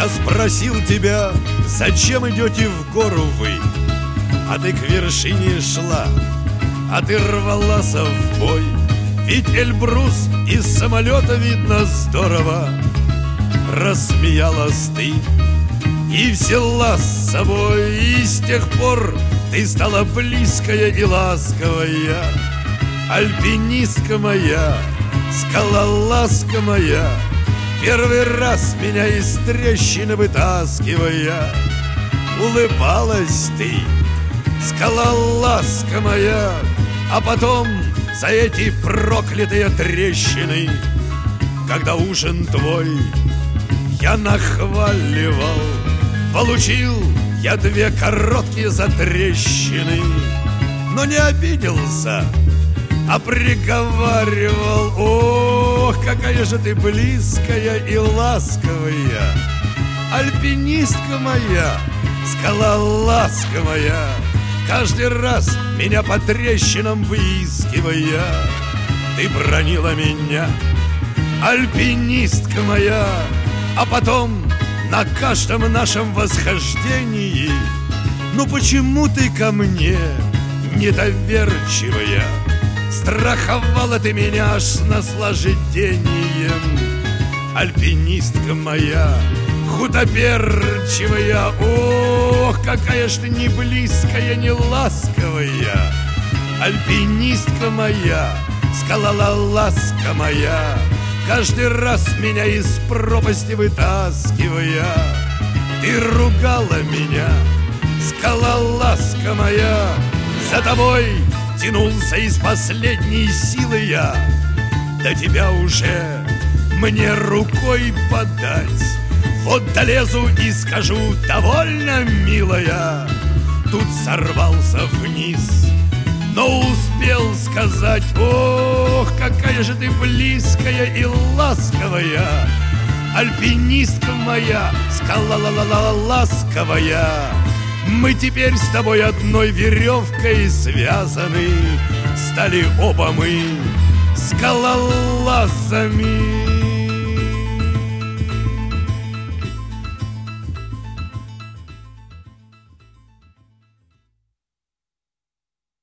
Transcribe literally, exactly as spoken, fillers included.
Я спросил тебя, зачем идете в гору вы? А ты к вершине шла, а ты рвалась в бой. Ведь Эльбрус из самолета видно здорово. Рассмеялась ты и взяла с собой, и с тех пор ты стала близкая и ласковая. Альпинистка моя, скалолазка моя, первый раз меня из трещины вытаскивая. Улыбалась ты, скалолазка моя, а потом за эти проклятые трещины, когда ужин твой я нахваливал, получил я две короткие затрещины, но не обиделся, а приговаривал: ох, какая же ты близкая и ласковая, альпинистка моя, скалолазка моя, каждый раз меня по трещинам выискивая. Ты бранила меня, альпинистка моя, а потом на каждом нашем восхождении: ну почему ты ко мне недоверчивая? Страховала ты меня аж с наслаждением. Альпинистка моя, худоперчивая, ох, какая ж ты не близкая, не ласковая. Альпинистка моя, скалолазка моя, каждый раз меня из пропасти вытаскивая. Ты ругала меня, скалолазка моя, за тобой тянулся из последней силы я. До тебя уже мне рукой подать. Вот долезу и скажу: довольно, милая. Тут сорвался вниз, но успел сказать: ох, какая же ты близкая и ласковая, альпинистка моя, скалолазковая. Мы теперь с тобой одной веревкой связаны, стали оба мы скалолазами.